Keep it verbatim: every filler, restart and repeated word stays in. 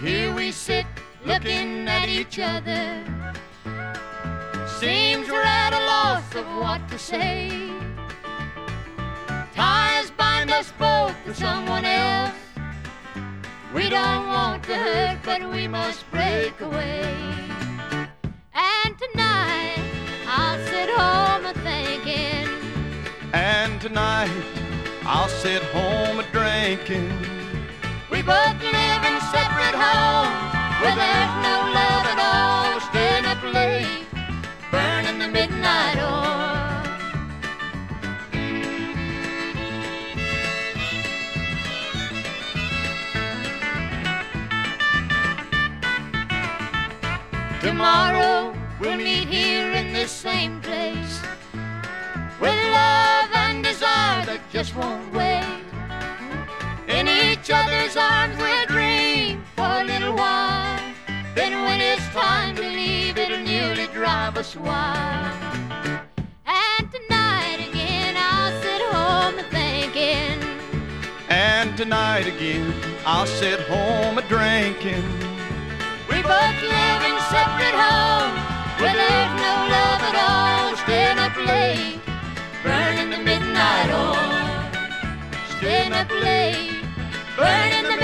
Here we sit looking at each other. Seems we're at a loss of what to say. Ties bind us both to someone else. We don't want to hurt, but we must break away. And tonight I'll sit home a thinking. And tonight I'll sit home a drinking. We both live in separate homes where there's no love at all. Staying up late, burning the midnight oil. Tomorrow we'll meet here in this same place, with love and desire that just won't wait. In each other's arms we'll dream for a little while. Then when it's time to leave, it'll nearly drive us wild. And tonight again I'll sit home a thinking. And tonight again I'll sit home a drinking. We both live in separate homes where there's no love at all. Staying up late, burning the midnight oil. Staying up late, burning the